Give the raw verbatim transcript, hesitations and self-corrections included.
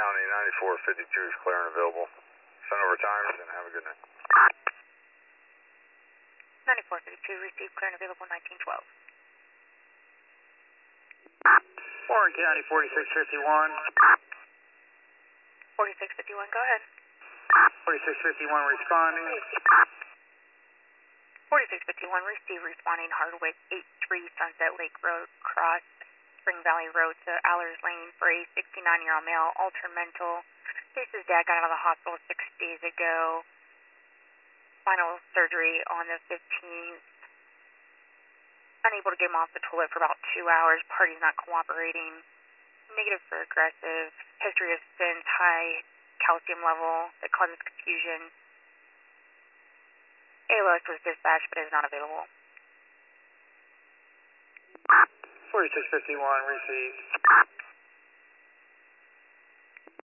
County, ninety-four fifty-two is clear and available. Send over times and have a good night. ninety-four fifty-two, received, clear and available, nineteen twelve. Warren County, forty-six fifty-one. forty-six fifty-one, go ahead. forty-six fifty-one responding. forty-six fifty-one, receive, responding, Hardwick, eight three Sunset Lake Road, cross Spring Valley Road to Allers Lane for a sixty-nine-year-old male, altered mental. Case's dad got out of the hospital six days ago. Final surgery on the fifteenth. Unable to get him off the toilet for about two hours. Party's not cooperating. Negative for aggressive. History of spins, high calcium level that causes confusion. A L S was dispatched but is not available. forty-six fifty-one received.